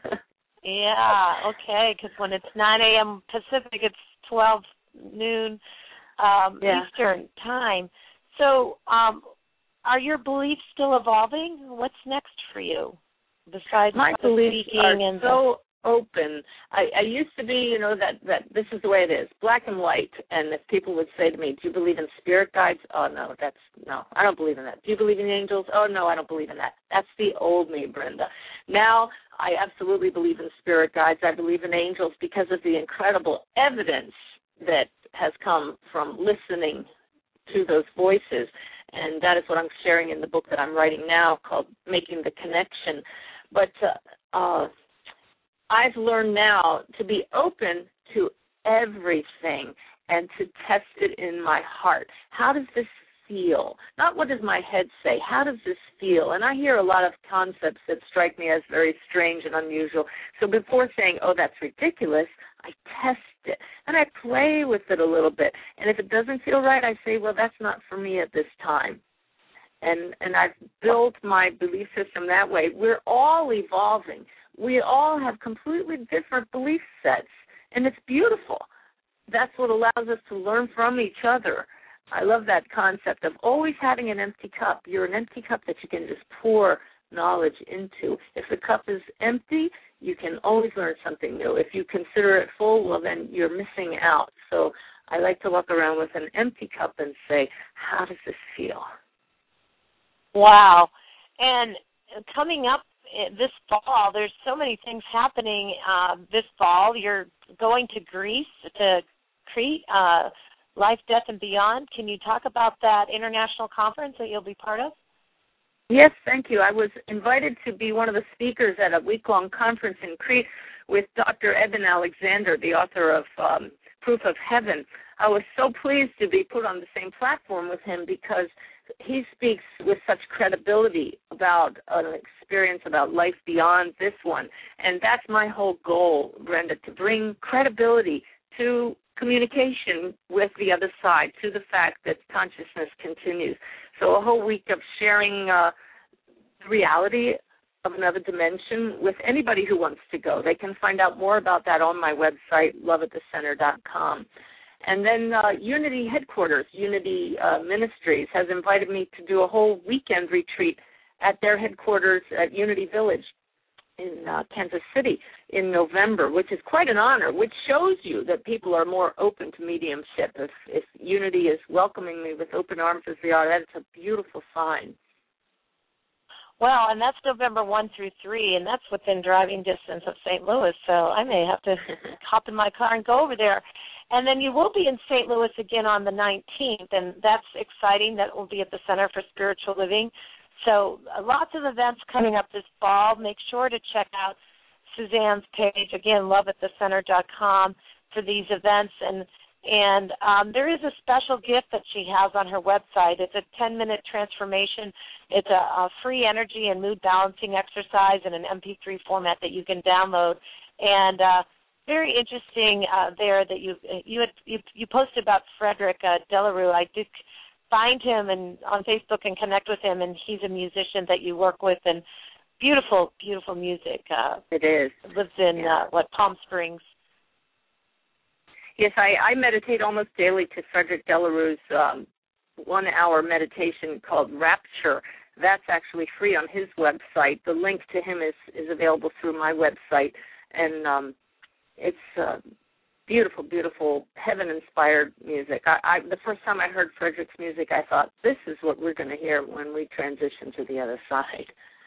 Yeah, okay, because when it's nine a.m. Pacific, it's twelve noon um, yeah. Eastern time. So um, are your beliefs still evolving? What's next for you besides my beliefs are and so the... open. I, I used to be, you know, that, that this is the way it is, black and white. And if people would say to me, do you believe in spirit guides? Oh, no, that's, no, I don't believe in that. Do you believe in angels? Oh, no, I don't believe in that. That's the old me, Brenda. Now I absolutely believe in spirit guides. I believe in angels because of the incredible evidence that has come from listening to those voices, and that is what I'm sharing in the book that I'm writing now called Making the Connection. But uh, uh, I've learned now to be open to everything and to test it in my heart. How does this feel? Not what does my head say, how does this feel? And I hear a lot of concepts that strike me as very strange and unusual. So before saying, oh, that's ridiculous, I test it, and I play with it a little bit. And if it doesn't feel right, I say, well, that's not for me at this time. And and I've built my belief system that way. We're all evolving. We all have completely different belief sets, and it's beautiful. That's what allows us to learn from each other. I love that concept of always having an empty cup. You're an empty cup that you can just pour knowledge into. If the cup is empty, you can always learn something new. If you consider it full, well, then you're missing out. So I like to walk around with an empty cup and say, how does this feel? Wow. And coming up this fall, there's so many things happening uh, this fall. You're going to Greece, to Crete, uh, Life, Death, and Beyond. Can you talk about that international conference that you'll be part of? Yes, thank you. I was invited to be one of the speakers at a week-long conference in Crete with Doctor Eben Alexander, the author of um, Proof of Heaven. I was so pleased to be put on the same platform with him because he speaks with such credibility about an experience about life beyond this one. And that's my whole goal, Brenda, to bring credibility to communication with the other side, to the fact that consciousness continues. So a whole week of sharing uh, the reality of another dimension with anybody who wants to go. They can find out more about that on my website, love at the center dot com. And then uh, Unity Headquarters, Unity uh, Ministries, has invited me to do a whole weekend retreat at their headquarters at Unity Village in uh, Kansas City in November, which is quite an honor, which shows you that people are more open to mediumship. If, if Unity is welcoming me with open arms as they are, that's a beautiful sign. Well, and that's November first through three, and that's within driving distance of Saint Louis, so I may have to hop in my car and go over there. And then you will be in Saint Louis again on the nineteenth, and that's exciting. That will be at the Center for Spiritual Living. So uh, lots of events coming up this fall. Make sure to check out Suzanne's page, again, love at the center dot com, for these events. And And um, there is a special gift that she has on her website. It's a ten-minute transformation. It's a, a free energy and mood balancing exercise in an M P three format that you can download. And uh, very interesting uh, there that you you, had, you you posted about Frederick uh, Delarue. I did find him and on Facebook and connect with him, and he's a musician that you work with, and beautiful, beautiful music. Uh, it is. Lives in, yeah. uh, what, Palm Springs. Yes, I, I meditate almost daily to Frederick Delarue's um, one-hour meditation called Rapture. That's actually free on his website. The link to him is, is available through my website, and um, it's uh, beautiful, beautiful, heaven-inspired music. I, I, the first time I heard Frederick's music, I thought, this is what we're going to hear when we transition to the other side.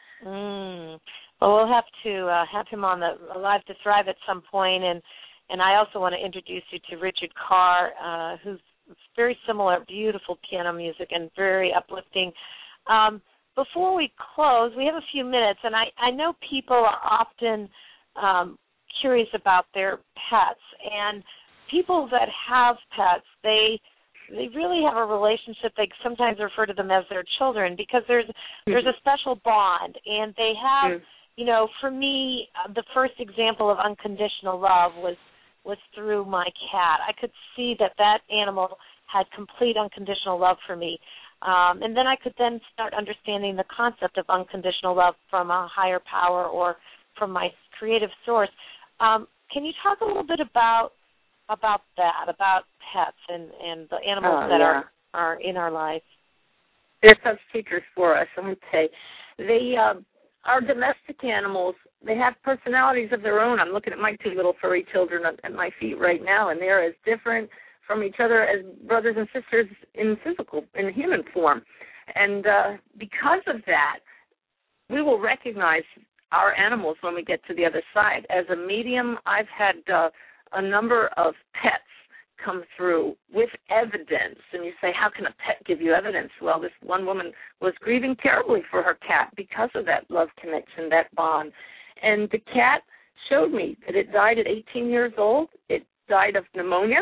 Mm. Well, we'll have to uh, have him on the Alive to Thrive at some point, and And I also want to introduce you to Richard Carr, uh, who's very similar, beautiful piano music and very uplifting. Um, before we close, we have a few minutes, and I, I know people are often um, curious about their pets. And people that have pets, they they really have a relationship. They sometimes refer to them as their children because there's mm-hmm. there's a special bond, and they have, mm-hmm. you know, for me, uh, the first example of unconditional love was was through my cat. I could see that that animal had complete unconditional love for me. Um, and then I could then start understanding the concept of unconditional love from a higher power or from my creative source. Um, can you talk a little bit about about that, about pets and, and the animals oh, that yeah. are, are in our lives? They're such teachers for us, aren't they? They, uh, our domestic animals, they have personalities of their own. I'm looking at my two little furry children at my feet right now, and they're as different from each other as brothers and sisters in physical, in human form. And uh, because of that, we will recognize our animals when we get to the other side. As a medium, I've had uh, a number of pets come through with evidence. And you say, how can a pet give you evidence? Well, this one woman was grieving terribly for her cat because of that love connection, that bond. And the cat showed me that it died at eighteen years old. It died of pneumonia.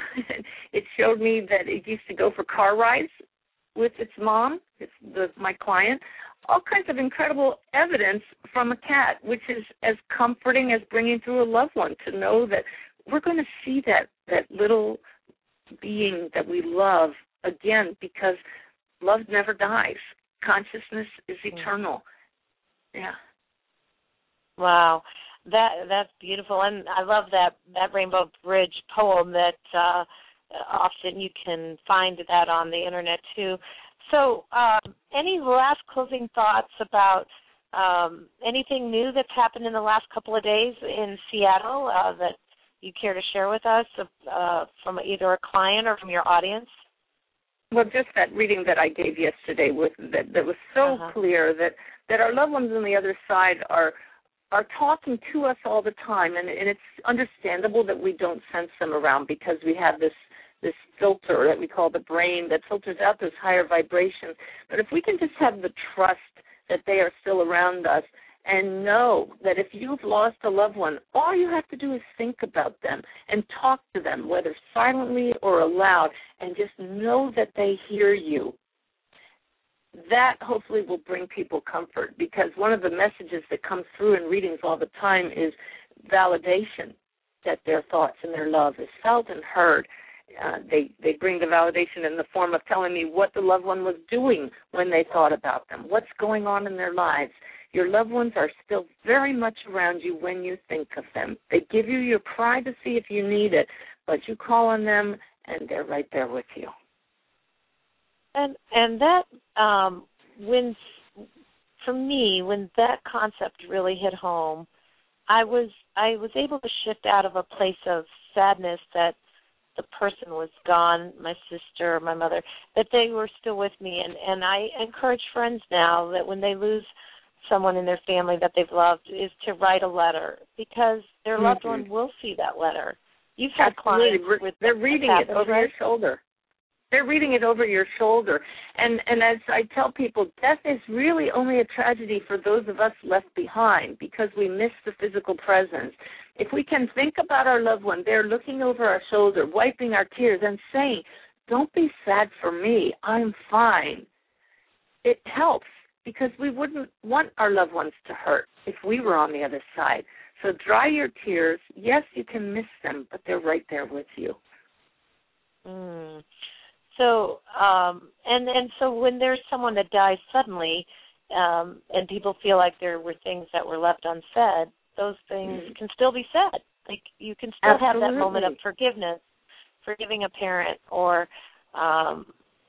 It showed me that it used to go for car rides with its mom, it's the, my client. All kinds of incredible evidence from a cat, which is as comforting as bringing through a loved one, to know that we're going to see that, that little being that we love again, because love never dies. Consciousness is eternal. Yeah. Wow. That that's beautiful, and I love that, that Rainbow Bridge poem that uh, often you can find that on the internet too. So um, any last closing thoughts about um, anything new that's happened in the last couple of days in Seattle uh, that you care to share with us uh, from either a client or from your audience? Well, just that reading that I gave yesterday with that, that was so uh-huh. clear that, that our loved ones on the other side are are talking to us all the time, and, and it's understandable that we don't sense them around because we have this this filter that we call the brain that filters out those higher vibrations. But if we can just have the trust that they are still around us And know that if you've lost a loved one, all you have to do is think about them and talk to them, whether silently or aloud, and just know that they hear you. That hopefully will bring people comfort, because one of the messages that comes through in readings all the time is validation, that their thoughts and their love is felt and heard. Uh, they, they bring the validation in the form of telling me what the loved one was doing when they thought about them, what's going on in their lives. Your loved ones are still very much around you when you think of them. They give you your privacy if you need it, but you call on them and they're right there with you. And and that, um, when, for me, when that concept really hit home, I was I was able to shift out of a place of sadness that the person was gone, my sister, my mother, that they were still with me. And, and I encourage friends now that when they lose someone in their family that they've loved is to write a letter, because their loved mm-hmm. one will see that letter. You've had Absolutely. clients with They're reading it over right? your shoulder. They're reading it over your shoulder. And and as I tell people, death is really only a tragedy for those of us left behind, because we miss the physical presence. If we can think about our loved one, they're looking over our shoulder, wiping our tears and saying, "Don't be sad for me, I'm fine." It helps, because we wouldn't want our loved ones to hurt if we were on the other side. So dry your tears. Yes, you can miss them, but they're right there with you. Mm. So, um, and, and so when there's someone that dies suddenly, um, and people feel like there were things that were left unsaid, those things mm. can still be said. Like, you can still Absolutely. have that moment of forgiveness, forgiving a parent, or um,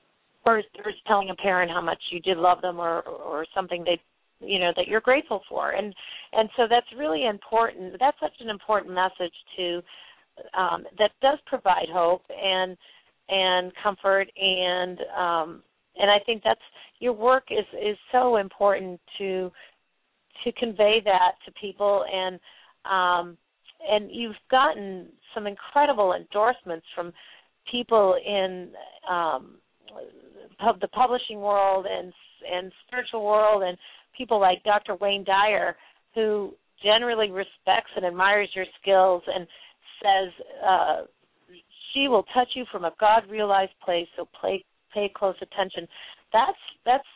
or just telling a parent how much you did love them, or or something they, you know, that you're grateful for. And and so that's really important. That's such an important message to um, that does provide hope and and comfort, and um, and I think that's your work is, is so important to to convey that to people, and um, and you've gotten some incredible endorsements from people in um, pub, the publishing world and and spiritual world, and people like Doctor Wayne Dyer, who generally respects and admires your skills and says, uh, she will touch you from a God-realized place, so play, pay close attention. That's that's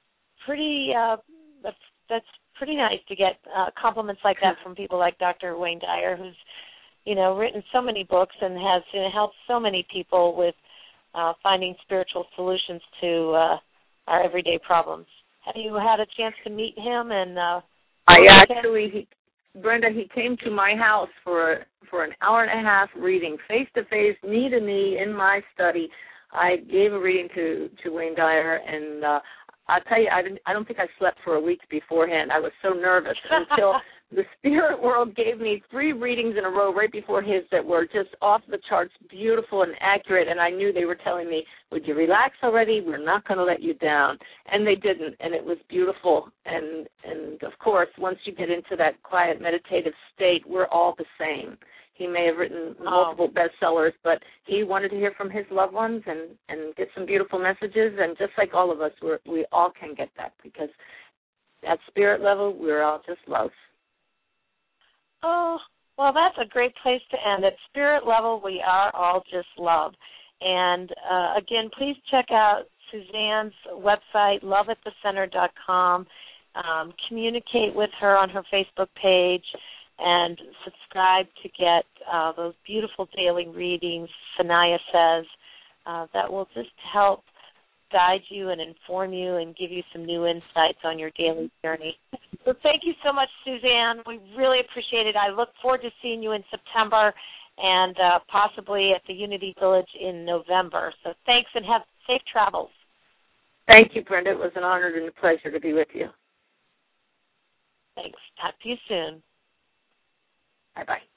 pretty uh, that's that's pretty nice to get uh, compliments like that from people like Doctor Wayne Dyer, who's you know written so many books and has you know, helped so many people with uh, finding spiritual solutions to uh, our everyday problems. Have you had a chance to meet him? And uh, I actually. He- Brenda, he came to my house for for an hour and a half reading, face-to-face, knee-to-knee, in my study. I gave a reading to, to Wayne Dyer, and uh, I'll tell you, I, didn't, I don't think I slept for a week beforehand. I was so nervous until the spirit world gave me three readings in a row right before his that were just off the charts, beautiful and accurate, and I knew they were telling me, would you relax already? We're not going to let you down. And they didn't, and it was beautiful. And, and of course, once you get into that quiet, meditative state, we're all the same. He may have written multiple oh. bestsellers, but he wanted to hear from his loved ones and, and get some beautiful messages. And just like all of us, we're, we all can get that, because at spirit level, we're all just love. Oh, well, that's a great place to end. At spirit level, we are all just love. And, uh, again, please check out Suzanne's website, love at the center dot com. Um, communicate with her on her Facebook page, and subscribe to get uh, those beautiful daily readings, Sanaya says, uh, that will just help guide you and inform you and give you some new insights on your daily journey. So thank you so much, Suzanne. We really appreciate it. I look forward to seeing you in September and uh, possibly at the Unity Village in November. So thanks, and have safe travels. Thank you, Brenda. It was an honor and a pleasure to be with you. Thanks. Talk to you soon. Bye-bye.